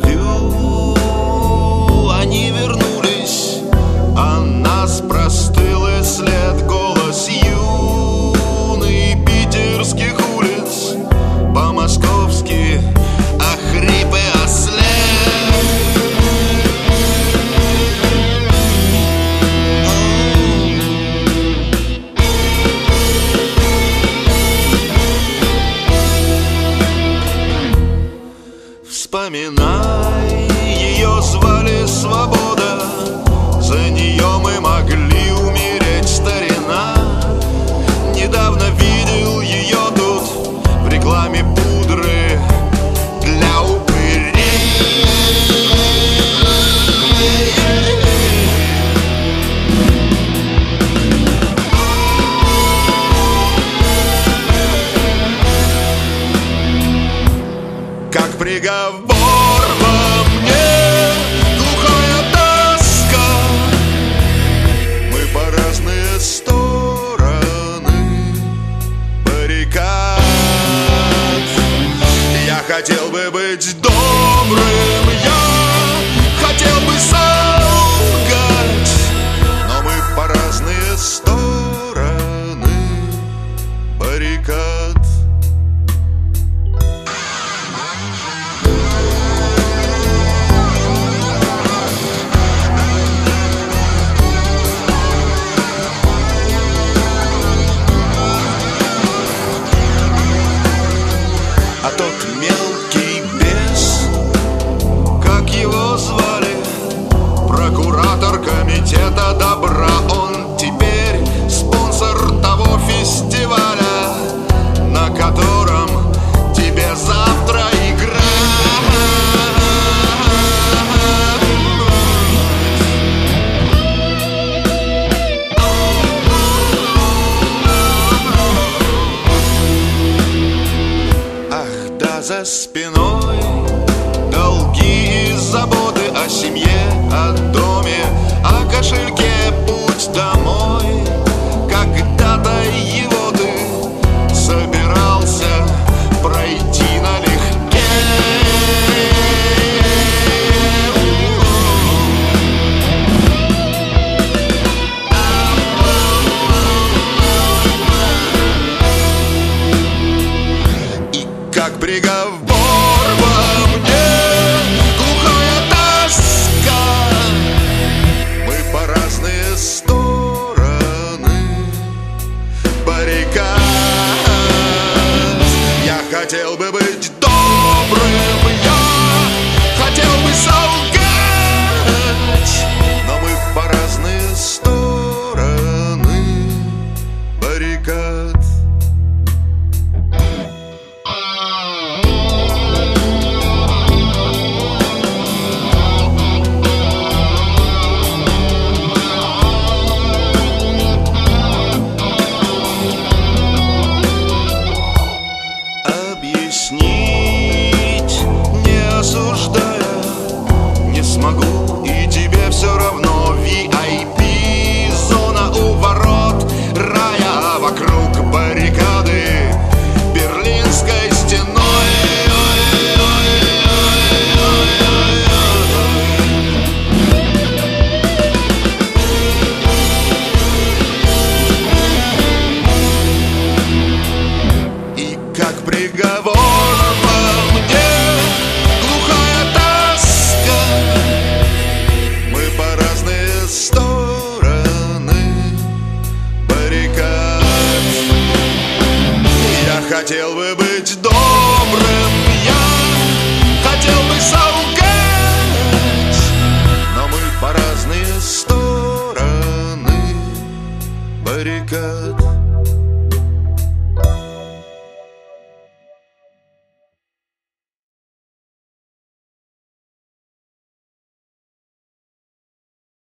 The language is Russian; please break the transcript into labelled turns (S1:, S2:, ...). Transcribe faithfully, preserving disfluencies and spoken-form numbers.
S1: Они вернулись, а нас простыл и след. Голос юный питерских улиц, по-московски охрип и ослеп. Вспоминай, ее звали Свобода, за нее мы могли умереть, старина. Недавно видел ее тут в рекламе пудры для упырей. Как приговор во мне, глухая тоска. Мы по разные стороны баррикад. Я хотел бы быть добрым, я хотел бы солгать, но мы по разные стороны баррикад. А тот мелкий бес, как его звали, прокуратор комитета добра, он теперь спонсор того фестиваля, на котором тебе завтра играть. Ах, да за спиной